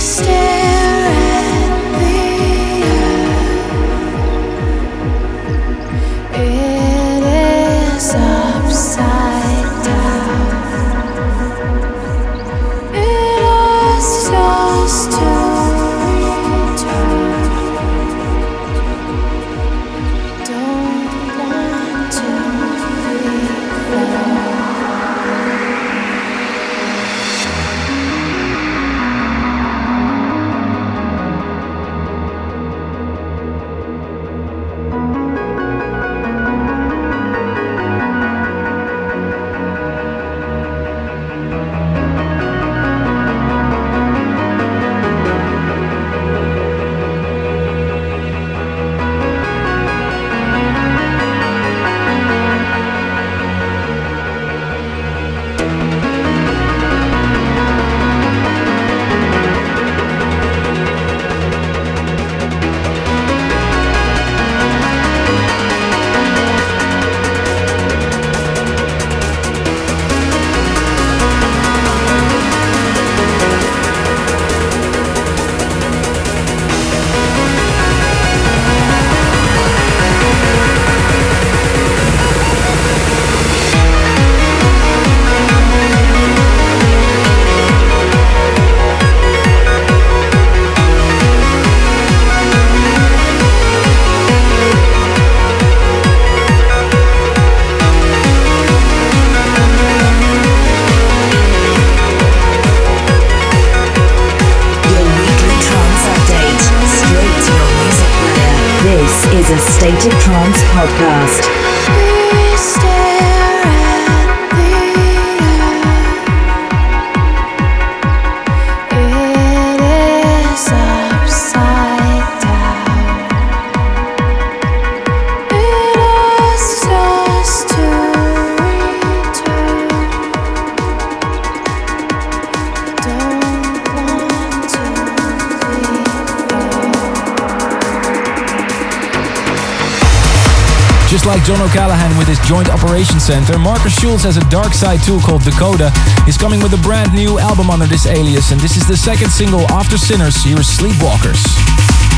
is a State of Trance podcast. Just like John O'Callaghan with his Joint Operations Center, Marcus Schulz has a dark side tool called Dakota. He's coming with a brand new album under this alias, and this is the second single after Sinners. Here is Sleepwalkers.